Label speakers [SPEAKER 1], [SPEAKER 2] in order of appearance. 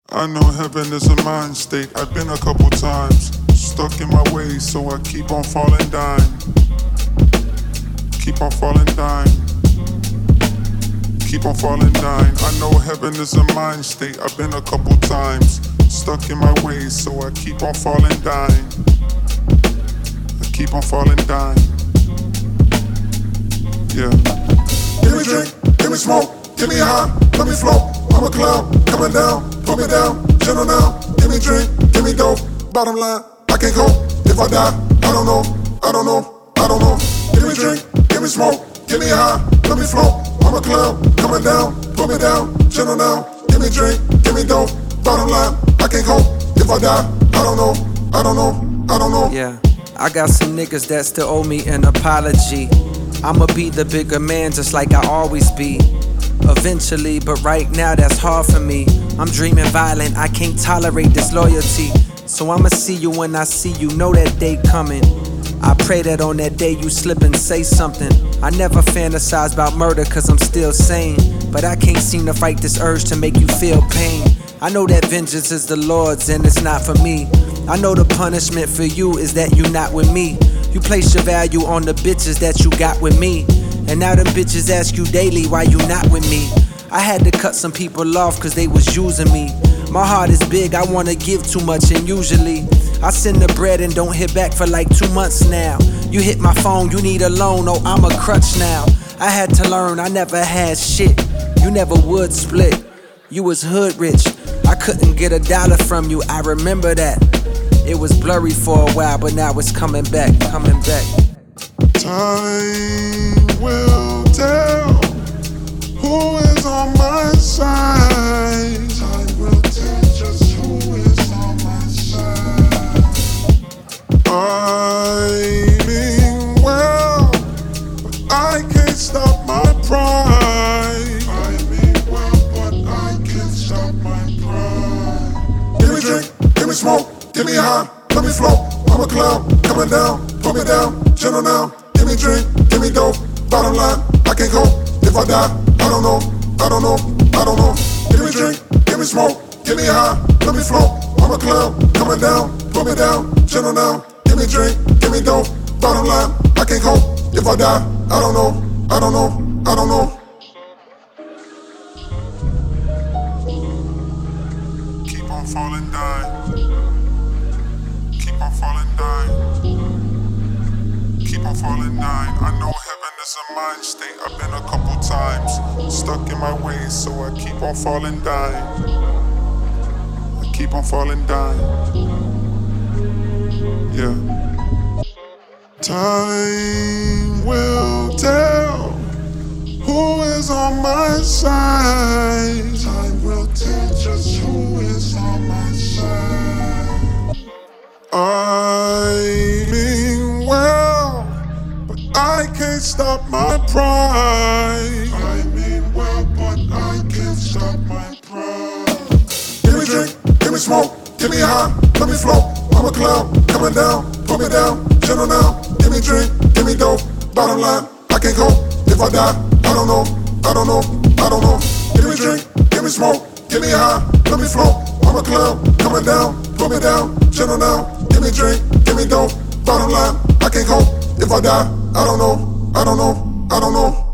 [SPEAKER 1] I know heaven is a mind state. I've been a couple times, stuck in my ways, so I keep on falling down. Keep on falling down. Keep on falling down. I know heaven is a mind state. I've been a couple times, stuck in my ways, so I keep on falling down. I keep on falling down. Yeah.
[SPEAKER 2] Give me drink, give me smoke, give me high, let me float. I'm a cloud, coming down, put me down, gentle now. Give me drink, give me dope. Bottom line, I can't cope. If I die, I don't know, I don't know, I don't know. Give me drink, give me smoke, give me high, let me float. I'm a cloud, coming down, put me down, gentle now. Give me drink, give me dope. Bottom line, I can't cope. If I die, I don't know, I don't know, I don't know.
[SPEAKER 3] Yeah, I got some niggas that still owe me an apology. I'ma be the bigger man just like I always be. Eventually, but right now that's hard for me. I'm dreaming violent, I can't tolerate disloyalty. So I'ma see you when I see you, know that day coming. I pray that on that day you slip and say something. I never fantasize about murder cause I'm still sane, but I can't seem to fight this urge to make you feel pain. I know that vengeance is the Lord's and it's not for me. I know the punishment for you is that you not with me. You place your value on the bitches that you got with me, and now them bitches ask you daily why you not with me. I had to cut some people off cause they was using me. My heart is big, I wanna give too much, and usually I send the bread and don't hit back for like 2 months now. You hit my phone, you need a loan, oh I'm a crutch now. I had to learn, I never had shit. You never would split, you was hood rich. I couldn't get $1 from you, I remember that. It was blurry for a while, but now it's coming back, coming back.
[SPEAKER 1] Time will tell who is on my side.
[SPEAKER 2] Time will tell just who is on my side.
[SPEAKER 1] I mean well, but I can't stop my pride.
[SPEAKER 2] I mean well, but I can't stop my pride. Give me drink, give me smoke, give me high, let me float. I'm a cloud, coming down, put me down, gentle now. Give me drink, give me dope. Bottom line, I can't cope. If I die, I don't know, I don't know, I don't know. Give me drink, give me smoke, give me high, let me float. I'm a cloud, coming down, put me down, gentle now. Give me drink, give me dope. Bottom line, I can't cope. If I die, I don't know, I don't know, I don't know.
[SPEAKER 1] Keep on falling down. Keep on falling down. Keep on falling down. I know heaven is a mind state. I've been a couple times, stuck in my ways, so I keep on falling down. I keep on falling down. Yeah. Time will tell who is on my side.
[SPEAKER 2] Time will tell just who is on my side.
[SPEAKER 1] I mean well, but I can't stop my pride.
[SPEAKER 2] I mean well, but I can't stop my pride. Give me drink, give me smoke, give me high, let me float. I'm a cloud, coming down, put me down, gentle now. Give me drink, give me dope. Bottom line, I can't cope. If I die, I don't know, I don't know, I don't know. Give me drink, give me smoke, give me high, let me float. I'm a cloud, coming down, put me down, gentle now. Give me drink, give me dope. Bottom line, I can't cope. If I die, I don't know, I don't know, I don't know.